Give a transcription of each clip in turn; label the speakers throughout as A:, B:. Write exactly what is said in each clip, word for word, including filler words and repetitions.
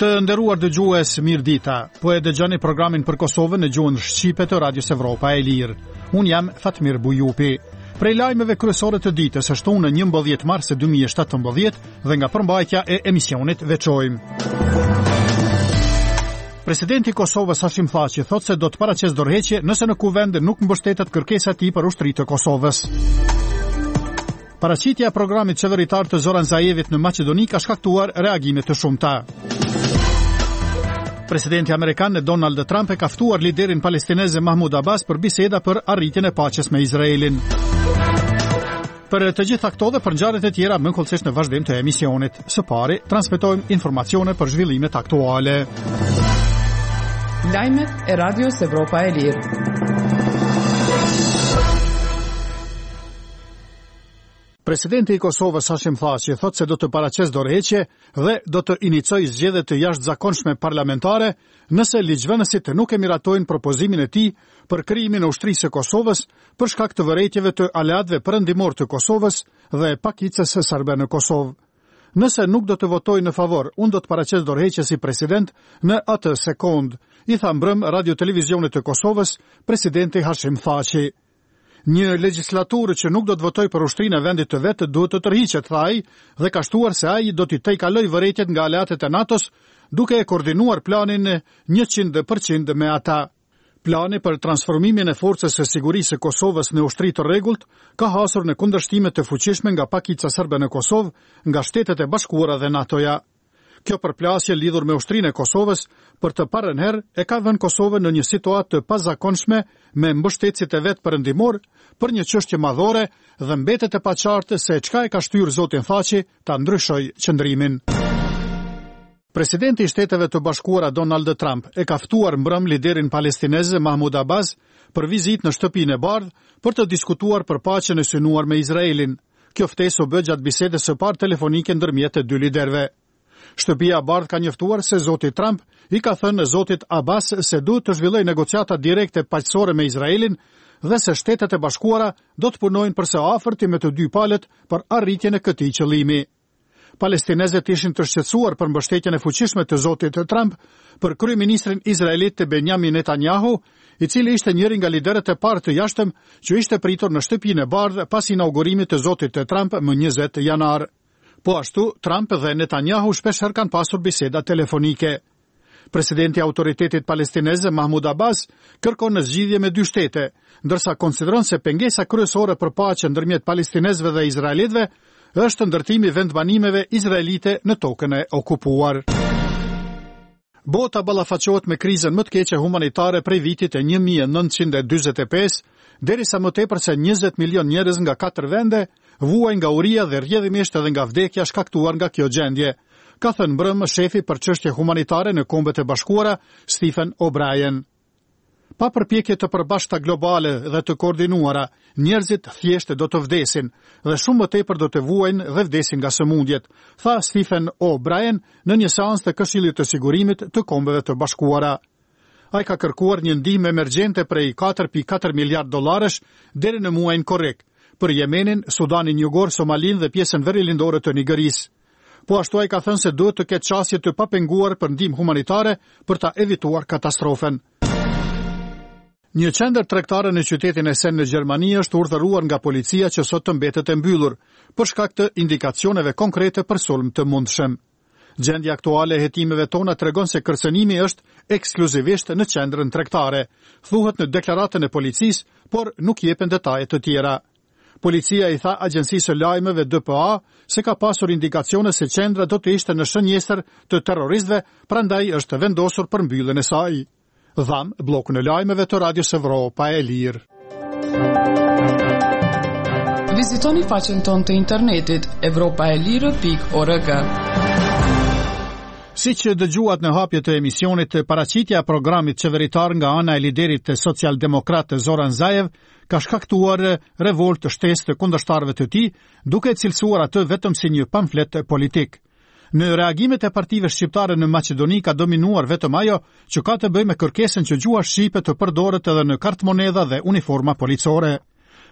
A: Të nderuar dëgjues, mirëdita. Po e dëgjoni programin për Kosovën në gjuhën shqipe të Radios Evropa e Lirë. Un jam Fatmir Bujupi. Prej lajmeve kryesore të ditës është unë njëmbëdhjetë mars dy mijë e shtatëmbëdhjetë dhe nga përmbajtja e emisionit veçojmë. Presidenti i Kosovës Hashim Thaçi thotë se do të paraqes dorëheqje nëse në kuvend nuk mbështetet kërkesa e tij për ushtritë të Kosovës. Paraqitja e programit qeveritar të Zoran Zaevit në Maqedoni ka shkaktuar reagime të shumta. Presidenti amerikan Donald Trump e ka ftuar liderin palestinez Mahmoud Abbas për biseda për arritjen e paqes me Izraelin. Për të gjitha këto dhe për ngjarjet e tjera më kollësisht në vazhdim të emisionit. Së pari, transmetojmë informacione për zhvillimet aktuale.
B: Lajmet e Radios Evropa e Lirë.
A: Presidenti i Kosovës Hashim Thaçi thotë se do të paraqes dorëheqje dhe do të inicojë zgjedhje të jashtëzakonshme parlamentare nëse ligjvënësit nuk e miratojnë propozimin e tij për krijimin e ushtrisë së Kosovës për shkak të vërejtjeve të aleatëve perëndimor të Kosovës dhe pakicës serbe në Kosovë. Nëse nuk do të votojë në favor, unë do të paraqes dorëheqje si president në atë sekond, i tha mbrëm Radio Televizionit të Kosovës presidenti Hashim Thaçi. Një legjislaturë që nuk do të votojë për ushtrinë e vendit të vet duhet të tërhiqet, tha ai, dhe ka shtuar se ai do t'i tejkalojë vërejtjet nga aleatët e NATO-s, duke e koordinuar planin njëqind përqind me ata. Plani për transformimin e forcës së sigurisë së Kosovës në ushtri të rregullt ka hasur në kundërshtime të fuqishme nga pakica serbe në Kosovë, nga Shtetet e Bashkuara dhe NATO-ja. Kjo përplasje lidhur me ushtrinë e Kosovës për të parën herë e ka vënë Kosovën në një situatë të pazakonshme me mbështetësit e vet perëndimor për një çështje madhore dhe mbetet e paqartë se çka e ka shtyrë zotin Thaçi ta ndryshojë qëndrimin. Presidenti i Shteteve të Bashkuara Donald Trump e ka ftuar mbrëm liderin palestinez Mahmoud Abbas për vizitë në Shtëpinë e Bardhë për të diskutuar për paqen e synuar me Izraelin. Kjo ftesë u bë gjatë bisedës së parë telefonike ndërmjet të dy liderëve. Shtëpia e Bardhë ka njoftuar se zoti Trump i ka thënë zotit Abbas se duhet të zhvillojë negociata direkte paqësore me Izraelin dhe se Shtetet e Bashkuara do të punojnë përse afërt me të dy palët për arritjen e këtij qëllimi. Palestinezët ishin të shqetësuar për mbështetjen e fuqishme të zotit Trump për kryeministrin izraelit Benjamin Netanyahu, i cili ishte njëri nga liderët e parë të jashtëm që ishte pritur në Shtëpinë e Bardhë pas inaugurimit të zotit Trump më njëzet janar. Po ashtu, Trump dhe Netanyahu shpeshherë kanë pasur biseda telefonike. Presidenti i Autoritetit Palestinez Mahmoud Abbas kërkon në zgjidhje me dy shtete, ndërsa konsideron se pengesa kryesore për paqe ndërmjet palestinezëve dhe izraelitëve është ndërtimi vendbanimeve izraelite në tokën e okupuar. Bota ballafaqohet me krizën më të keqe humanitare prej vitit e një mijë e nëntëqind e dyzet e pesë, derisa më tepër se njëzet milion njerëz nga katër vende vuajnë nga uria dhe rrjedhimisht edhe nga vdekja shkaktuar nga kjo gjendje, ka thënë mbrëm shefi për çështje humanitare në Kombet e Bashkuara, Stephen O'Brien. Pa përpjekje të përbashkëta globale dhe të koordinuara, njerëzit thjesht do të vdesin dhe shumë më tepër do të vuajnë dhe vdesin nga sëmundjet, tha Stephen O'Brien në një seancë të Këshillit të Sigurimit të Kombeve të Bashkuara. Ai ka kërkuar një ndihmë emergjente prej katër pikë katër miliard dollarësh deri në muajin korrik për Yemenin, Sudanin Jugor, Somalin dhe pjesën verilindore të Nigerisë. Po ashtu ai ka thënë se duhet të ketë qasje të papenguar për ndihmë humanitare për ta evituar katastrofën. Një qendër tregtare në qytetin Essen në Gjermani është urdhëruar nga policia që sot të mbetet e mbyllur për shkak të indikacioneve konkrete për sulm të mundshëm. Gjendja aktuale e hetimeve tona tregon se kërcënimi është ekskluzivisht në qendrën tregtare, thuhet në deklaratën e policisë, por nuk jepen detaje të tjera. Policia i tha agjencisë së lajmeve D P A se ka pasur indikacione se qendra do të ishte në shënjestër të terroristëve, prandaj është vendosur për mbylljen e saj. Dham blokun e lajmeve të Radios Evropa e Lirë.
B: Vizitoni faqen tonë të internetit evropa e lirë pikë org.
A: Si që dëgjuat në hapje të emisionit, paraqitja e programit qeveritar nga ana e liderit të social-demokrat Zoran Zaev ka shkaktuar revolt të shtesë të kundërshtarëve të tij, duke cilësuar atë vetëm si një pamflet politik. Në reagimet e partive shqiptare në Maqedoni ka dominuar vetëm ajo që ka të bëjë me kërkesën që gjua shqipe të përdoret edhe në kartë monedha dhe uniforma policore.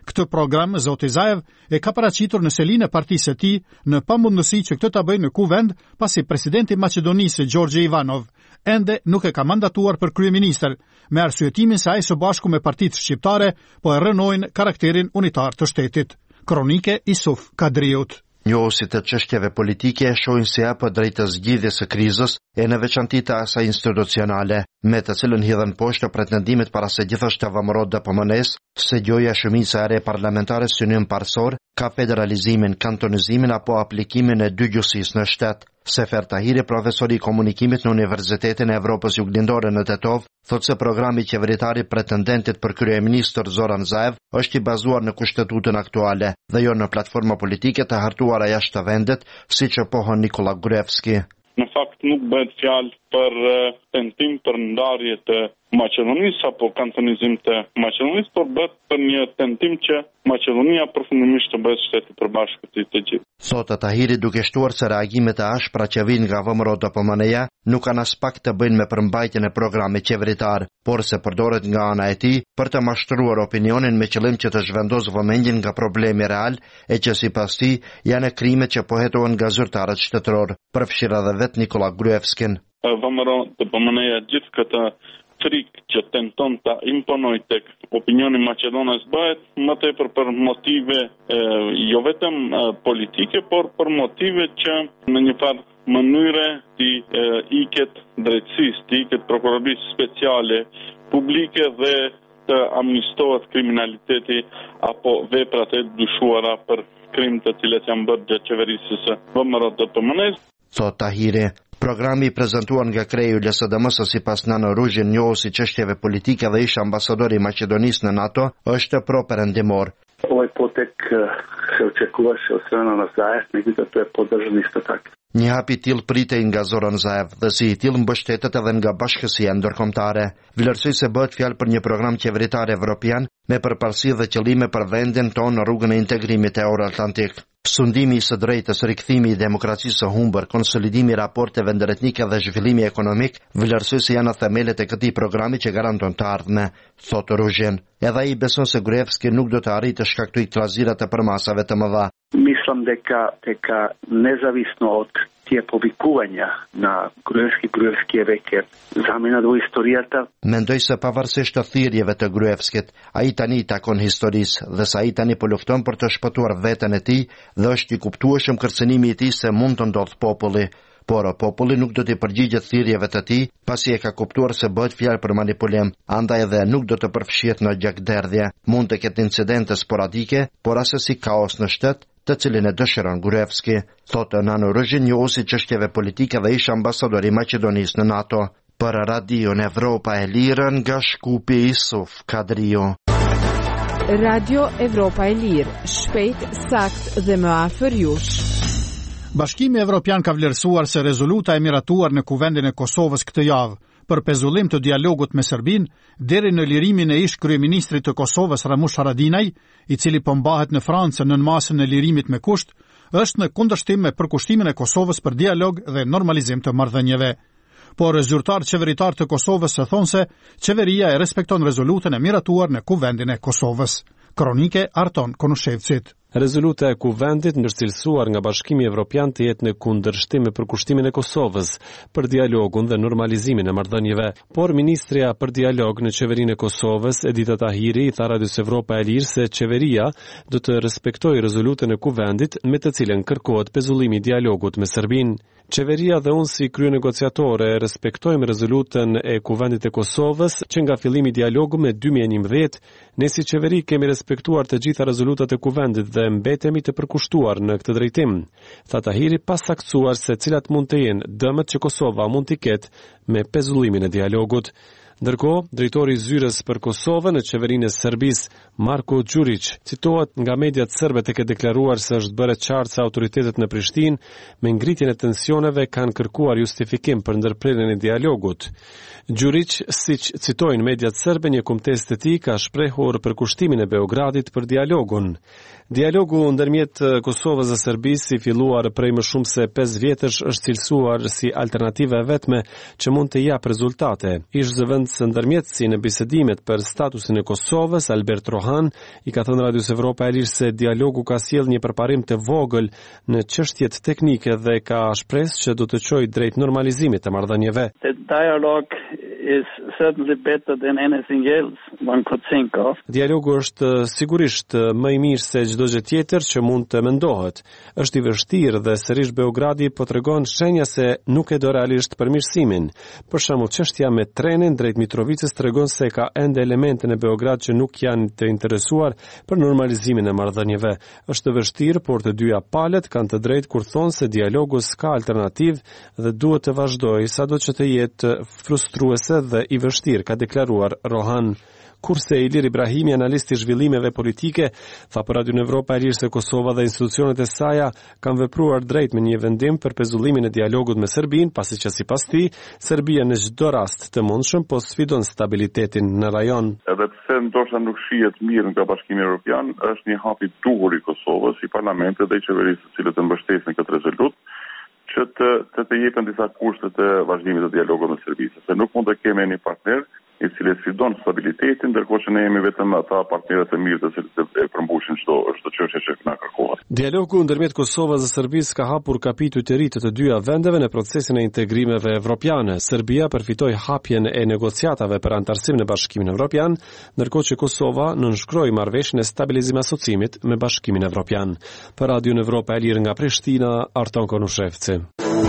A: Këtë program, zoti Zaev e ka paraqitur në selinë e partisë së tij në pamundësi që këtë ta bëjë në kuvend, pasi presidenti i Maqedonisë Gjorgje Ivanov ende nuk e ka mandatuar për kryeministër, me arsyetimin se ai së bashku me partitë shqiptare po e rënojnë karakterin unitar të shtetit. Kronike Isuf Kadriut.
C: Njohësit të çështjeve politike shohin se apo drejt zgjidhjes së krizës e në veçanti të asaj institucionale, me të cilën hidhen poshtë pretendimet para së gjithashtu të vëmërot dhe pëmënes, se gjoja shumica e re parlamentare synim parsor ka federalizimin, kantonizimin apo aplikimin e dygjuesisë në shtet. Sefer Tahiri, profesor i komunikimit në Universitetin e Evropës Juglindore në Tetov, thotë se programi qeveritari pretendentit për kryeministër Zoran Zaev është i bazuar në kushtetutën aktuale dhe jo në platforma politike të hartuara jashtë të vendit, siç e pohon Nikola Gruevski.
D: Në fakt nuk bëhet fjalë për tentim për ndarje të Maqedonisë apo kantonizim të Maqedonisë, por bëhet për një tentim që Maqedonia përfundimisht të bëhet shteti i përbashkët i të gjithë.
C: Thotë Tahiri, duke shtuar se reagimet e ashpra që vijnë nga V M R O D P M N-ja nuk kanë as pak të bëjnë me përmbajtjen e programit qeveritar, por se përdoret nga ana e tij për të mashtruar opinionin me qëllim që të zhvendosë vëmendjen nga problemi real e që sipas tij janë krimet që po hetohen nga zyrtarët shtetëror, përfshirë edhe vet Nikola Gruevskin.
D: V M R O D P M N-ja gjithë këtë frikë që tenton ta imponojë tek opinioni maqedones bëhet më tepër për motive e, jo vetëm e, politike, por për motive që në një farë mënyre ti e, iket drejtësisë, ti iket prokurorisë speciale publike dhe të amnistohet kriminaliteti apo veprat e dyshuara për krim të cilat janë bërë gjatë qeverisjes së V M R O D P M N-s.
C: Thot Tahiri, programi i prezantuar nga kreju L S D M-s sipas Nano Ruzhin, njohësi çështjeve politike dhe ish ambasador i Maqedonisë në NATO, është pro-perëndimor.
E: Ovaj potek se očekuvаше od strane na Zaev, međutim to je podržan isto tako.
C: Një hap i tillë pritej nga Zoran Zaev dhe si i tillë mbështetet edhe nga bashkësia ndërkombëtare. Vlerësoi se bëhet fjalë për një program qeveritar evropian me përparësi dhe qëllime për vendin tonë në rrugën e integrimit euro-atlantik. Sundimi i së drejtës, rikthimi i demokracisë së humbur, konsolidimi i raporteve ndëretnike dhe zhvillimi ekonomik vlerësoi se janë themelet e këtij programi që garanton të ardhmen, thotë Ruzhin. Edhe ai beson se Gruevski nuk do të arrijë të shkaktojë trazira të përmasave të mëdha.
E: Mislim deka, deka nezavisno od tije povikuvanja na Gruevski, Gruevski veke zamena do historijata.
C: Mendoj se pavarësisht të thirrjeve të Gruevskit, ai tani i takon historisë dhe sa ai tani po lufton për të shpëtuar veten e tij dhe është i kuptueshëm kërcënimi i tij se mund të ndodh populli. Por populli nuk do të përgjigjet thirrjeve të tij, pasi e ka kuptuar se bëhet fjalë për manipulim, andaj edhe nuk do të përfshihet në gjakderdhje. Mund të ketë incidente sporadike, por asesi kaos në shtet, të cilin e dëshiron Gruevski, thotë Nano Ruzhin, njohësi çështjeve politike dhe ish ambasador i Maqedonisë në NATO. Për Radion Evropa e Lirë nga Shkupi, Isuf Kadriu.
F: Radio Evropa e Lirë, shpejt, sakt dhe më afër jush.
A: Bashkimi Evropian ka vlerësuar se rezoluta e miratuar në kuvendin e Kosovës këtë javë për pezullim të dialogut me Serbinë deri në lirimin e ish kryeministrit të Kosovës Ramush Haradinaj, i cili po mbahet në Francë nën masën e lirimit me kusht, është në kundërshtim me përkushtimin e Kosovës për dialog dhe normalizim të marrëdhënieve. Por zyrtar qeveritar të Kosovës së thonë se qeveria e respekton rezolutën e miratuar në kuvendin e Kosovës. Kronike Arton Konushevcit.
G: Rezoluta e kuvendit ndërcilësuar nga Bashkimi Evropian të jetë në kundërshtim me përkushtimin e Kosovës për dialogun dhe normalizimin e marrëdhënieve, por ministrja për dialog në qeverinë e Kosovës, Edita Tahiri, i tha Radios Evropa e Lirë se qeveria do të respektojë rezolutën e kuvendit me të cilën kërkohet pezullimi i dialogut me Serbinë. Qeveria dhe unë si krye negociatore respektojmë rezolutën e kuvendit e Kosovës që nga fillimi dialogu me dy mijë e njëmbëdhjetë, ne si qeveri kemi respektuar të gjitha rezolutat e kuvendit dhe mbetemi të përkushtuar në këtë drejtim. Tha Tahiri, pas saktuar se cilat mund të jenë dëmet që Kosova mund t'i ketë me pezullimin e dialogut. Ndërkohë, drejtori i zyrës për Kosovën në qeverinë e Serbisë, Marko Đurić, citohet nga mediat serbe tek e deklaruar se është bërë qartë se autoritetet në Prishtinë me ngritjen e tensioneve kanë kërkuar justifikim për ndërprerjen e dialogut. Đurić, siç citojnë mediat serbe, një kumtes të tij ka shprehur përkushtimin e Beogradit për dialogun. Dialogu ndërmjet Kosovës dhe Serbisë, i filluar prej më shumë se pesë vjetësh, është cilësuar si alternativë e vetme që mund të japë rezultate. Ish zëvendës se ndërmjetësi në bisedimet për statusin e Kosovës, Albert Rohan i ka thënë Radios Evropa e Lirë se dialogu ka sjellë një përparim të vogël në çështjet teknike dhe ka shpresë që do të çojë drejt normalizimit të marrëdhënieve.
H: The dialogue is certainly better than anything else one could think of.
G: Dialogu është sigurisht më i mirë se çdo gjë tjetër që mund të mendohet. Është i vështirë dhe sërish Beogradi po tregon shenja se nuk e do realisht përmirësimin. Për shembull, çështja me trenin drejt Mitrovicës tregon se ka ende elemente në Beograd që nuk janë të interesuar për normalizimin e marrëdhënieve. Është vështirë, por të dyja palët kanë të drejtë kur thonë se dialogu s'ka alternativë dhe duhet të vazhdojë sado që të jetë frustruese dhe i vështirë, ka deklaruar Rohan. Kurse Ilir Ibrahimi, analisti i zhvillimeve politike, tha për Radio Evropa e Lirë se Kosova dhe institucionet e saj kanë vepruar drejt me një vendim për pezullimin e dialogut me Serbinë, pasi që sipas tij, Serbia në çdo rast të mundshëm po sfidon stabilitetin në rajon.
I: Edhe pse ndoshta nuk shihet mirë nga Bashkimi Evropian, është një hap i duhur i Kosovës, i parlamentit dhe i qeverisë të cilët e mbështesin këtë rezolut, që të, të, të jepen disa kushte të vazhdimit të dialogut me Serbinë, se nuk mund të kemi një partner i cili sfidon stabilitetin, ndërkohë që ne jemi vetëm ata partnerët e mirë të cilët e përmbushin çdo çdo çështje që na kërkohet.
G: Dialogu ndërmjet Kosovës dhe Serbisë ka hapur kapituj të ri të të dyja vendeve në procesin e integrimeve evropiane. Serbia përfitoi hapjen e negociatave për antarësim në Bashkimin Evropian, ndërkohë që Kosova nënshkroi marrëveshjen e stabilizim asociimit me Bashkimin Evropian. Për Radio Evropa e Lirë nga Prishtina, Arton Konushevci.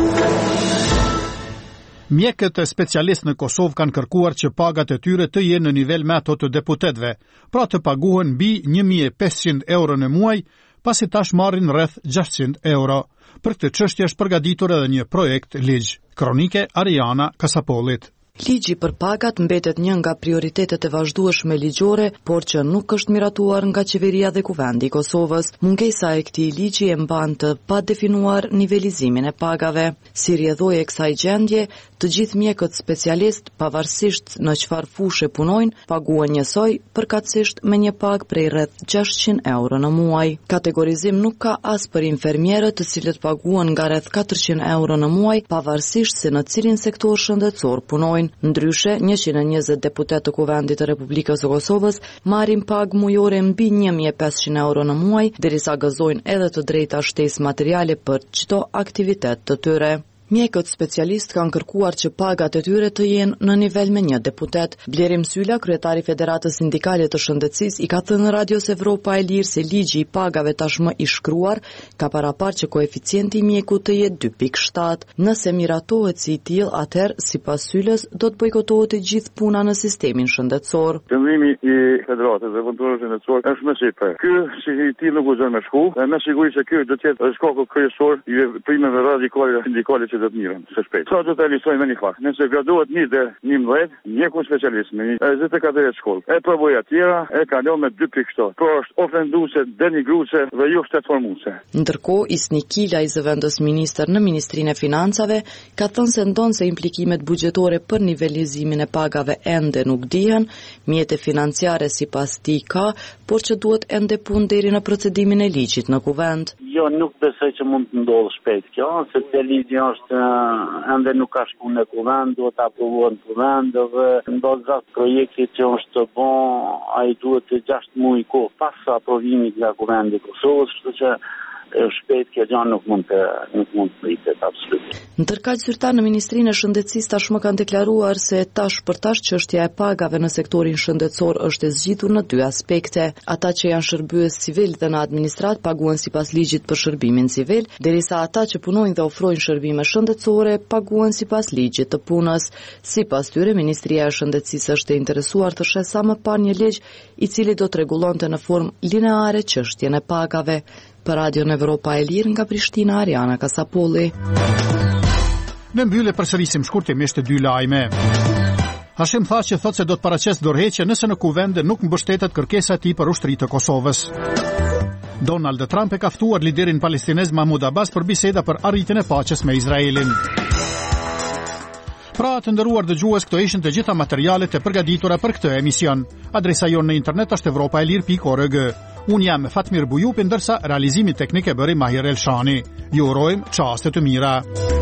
A: Mjekët e specialistë në Kosovë kanë kërkuar që pagat e tyre të jenë në nivel me ato të deputetëve, pra të paguhen mbi një mijë e pesëqind euro në muaj, pasi tash marrin rreth gjashtëqind euro. Për këtë çështje është përgatitur edhe një projekt ligj. Kronike Ariana Kasapollit.
J: Ligji për pagat mbetet një nga prioritetet e vazhdueshme ligjore, por që nuk është miratuar nga qeveria dhe kuvendi i Kosovës. Mungesa e këtij ligji e mban të padefinuar nivelizimin e pagave. Si rrjedhoi e kësaj gjendje, të gjithë mjekët specialist, pavarësisht në çfarë fushe punojnë, paguhen njësoj, përkatësisht me një pagë prej rreth gjashtëqind euro në muaj. Kategorizim nuk ka as për infermierët, të cilët paguhen nga rreth katërqind euro në muaj, pavarësisht se në cilin sektor shëndetësor punojnë. Ndryshe, njëqind e njëzet deputet të Kuvendit të Republikës së Kosovës marrin pagë mujore mbi një mijë e pesëqind euro në muaj, derisa gëzojnë edhe të drejta shtesë materiale për çdo aktivitet të tyre. Mjekët specialist kanë kërkuar që pagat e tyre të jenë në nivel me një deputet. Blerim Sylla, kryetari Federatës Sindikale të Shëndetësisë, i ka thënë Radios Evropa e Lirë se ligji i pagave tashmë i shkruar ka parapar që koeficienti i mjekut të jetë dy pikë shtatë. Nëse miratohet si i tillë, atëherë sipas Syllës do të bojkotohet e gjithë puna në sistemin shëndetësor.
I: Qëndrimi i Federatës dhe kontrollit shëndetësor është më sipër. Ky si i tillë nuk guxon me shku, me siguri se ky do të jetë shkaku kryesor i veprimeve radikale sindikale që do të mirën së shpejti. Sa do të realizojmë një fakt. Nëse graduat një dhe njëmbëdhjetë, mjeku specialist me njëzet e katër vjeç shkollë. E provoi tjera, e kalon me dy pikë shtatë. Por është ofenduese, denigruese dhe jo shtetformuese.
J: Ndërkohë, Isni Kila, i zëvendës ministër në Ministrinë e Financave, ka thënë se ndonë se implikimet buxhetore për nivelizimin e pagave ende nuk dihen, mjete financiare sipas tij ka, por që duhet ende punë deri në procedimin e ligjit në kuvend.
H: Jo, nuk besoj që mund të ndodhë shpejt kjo, sepse ligji është ende nuk ka shku në kuvend, duhet të aprovuar në kuvend, dhe ndodhë rast projekti që është të bon, ai duhet të gjashtë muaj kohë pas aprovimit nga kuvendi i Kosovës, kështu që shpejt kjo gjë nuk mund të nuk mund të pritet absolutisht.
J: Ndërkaq zyrtar në Ministrinë e Shëndetësisë tashmë kanë deklaruar se tash për tash çështja e pagave në sektorin shëndetësor është e zgjitur në dy aspekte. Ata që janë shërbyes civil dhe në administrat paguhen sipas ligjit për shërbimin civil, derisa ata që punojnë dhe ofrojnë shërbime shëndetësore paguhen sipas ligjit të punës. Sipas tyre, Ministria e Shëndetësisë është e interesuar të shesë sa më parë një ligj i cili do të rregullonte në formë lineare çështjen e pagave. Për Radio Evropa e Lirë nga Prishtina, Ariana Kasapolli.
A: Në mbyllje përsërisim shkurtimisht dy lajme. Hashim Thaçi thotë se do të paraqes dorëheqje nëse në kuvende nuk mbështetet kërkesa e tij për ushtri të Kosovës. Donald Trump e ka ftuar liderin palestinez Mahmoud Abbas për biseda për arritjen e paqes me Izraelin. Pra të nderuar dëgjues, këto ishin të gjitha materialet e përgatitura për këtë emision. Adresa jonë në internet është evropa e lirë pikë org. Unë jam Fatmir Bujupi, ndërsa realizimi teknik e bëri Mahir Elshani. Ju urojmë çaste të mira.